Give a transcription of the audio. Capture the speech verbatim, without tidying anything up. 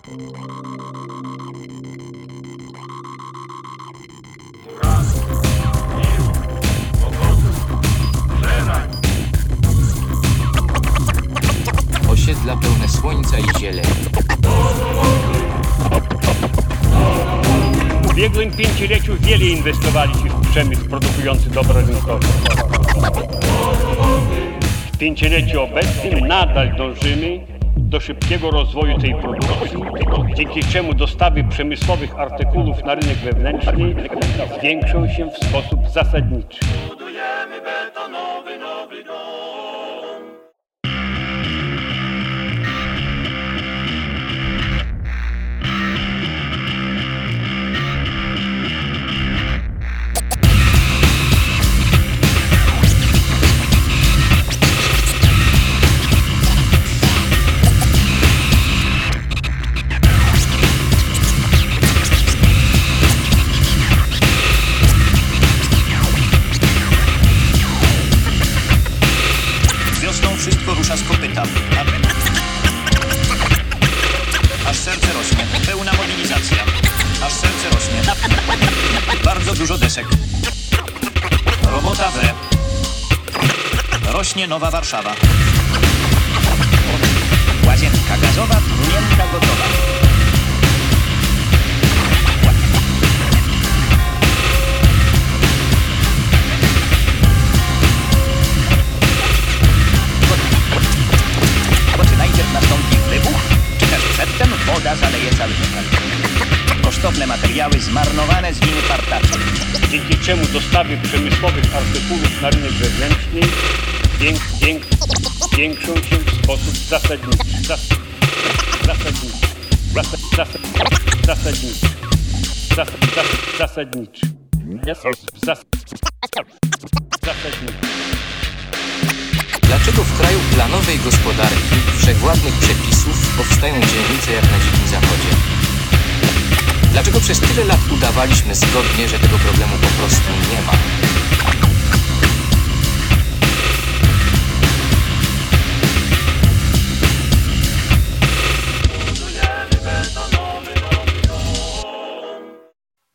Osiedla pełne słońca i zieleni. W ubiegłym pięcioleciu wiele inwestowaliśmy w przemysł produkujący dobro rynkowe. W pięcioleciu obecnym nadal dążymy do szybkiego rozwoju tej produkcji, dzięki czemu dostawy przemysłowych artykułów na rynek wewnętrzny zwiększą się w sposób zasadniczy. Budujemy betonowy nowy dom. Wszystko rusza z kopyta. Aż serce rośnie. Pełna mobilizacja. Aż serce rośnie. Bardzo dużo desek. Robota we. Rośnie Nowa Warszawa. Łazienka gazowa, miętka gotowa. Nastąpi wybuch, czy też przedtem woda zaleje cały lokal. Kosztowne materiały zmarnowane z winy partaczy. Dzięki czemu dostawy przemysłowych artykułów na rynek wewnętrzny zwięk, zwięk, zwiększą się w sposób zasadniczy. Zas, zasadniczy. Zas, zas, zasadniczy. Zas, zas, zasadniczy. Zas, zasadniczy. Dlaczego w kraju planowej gospodarki, wszechwładnych przepisów powstają dzielnice jak na Dzikim Zachodzie? Dlaczego przez tyle lat udawaliśmy zgodnie, że tego problemu po prostu